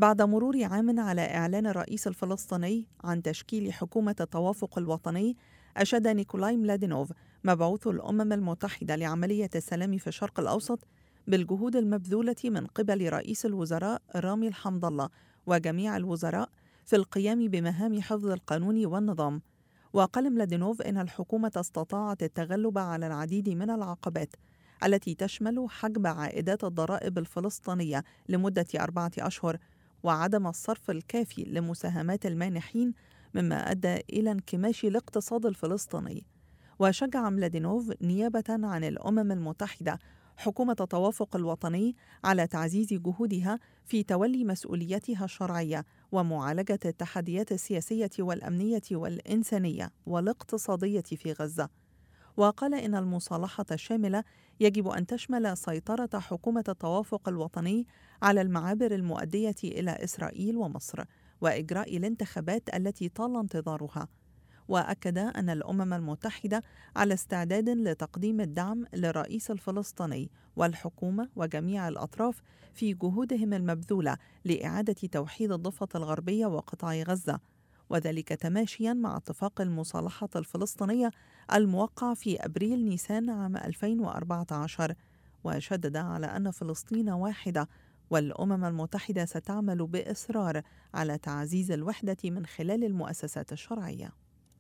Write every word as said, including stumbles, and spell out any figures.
بعد مرور عام على إعلان الرئيس الفلسطيني عن تشكيل حكومة التوافق الوطني، أشاد نيكولاي ملادينوف مبعوث الأمم المتحدة لعملية السلام في الشرق الأوسط بالجهود المبذولة من قبل رئيس الوزراء رامي الحمد الله وجميع الوزراء في القيام بمهام حفظ القانون والنظام. وقال ملادينوف إن الحكومة استطاعت التغلب على العديد من العقبات التي تشمل حجب عائدات الضرائب الفلسطينية لمدة أربعة أشهر وعدم الصرف الكافي لمساهمات المانحين، مما أدى إلى انكماش الاقتصاد الفلسطيني. وشجع ملادينوف نيابة عن الأمم المتحدة حكومة التوافق الوطني على تعزيز جهودها في تولي مسؤوليتها الشرعية ومعالجة التحديات السياسية والأمنية والإنسانية والاقتصادية في غزة. وقال إن المصالحة الشاملة يجب أن تشمل سيطرة حكومة التوافق الوطني على المعابر المؤدية إلى إسرائيل ومصر وإجراء الانتخابات التي طال انتظارها. وأكد أن الأمم المتحدة على استعداد لتقديم الدعم للرئيس الفلسطيني والحكومة وجميع الأطراف في جهودهم المبذولة لإعادة توحيد الضفة الغربية وقطاع غزة، وذلك تماشيا مع اتفاق المصالحة الفلسطينية الموقع في أبريل نيسان عام ألفين وأربعة عشر. وشدد على أن فلسطين واحدة، والأمم المتحدة ستعمل بإصرار على تعزيز الوحدة من خلال المؤسسات الشرعية.